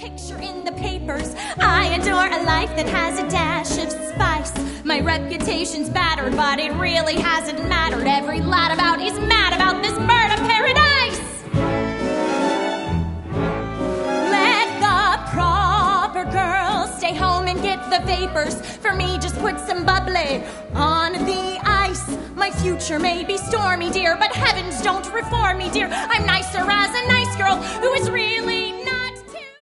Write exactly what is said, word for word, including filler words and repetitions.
picture in the papers. I adore a life that has a dash of spice. My reputation's battered, but it really hasn't mattered. Every lad about is mad about this bird of paradise. Let the proper girls stay home and get the vapors. For me, just put some bubbly on the ice. My future may be stormy, dear, but heavens don't reform me, dear. I'm nicer as a nice girl who is really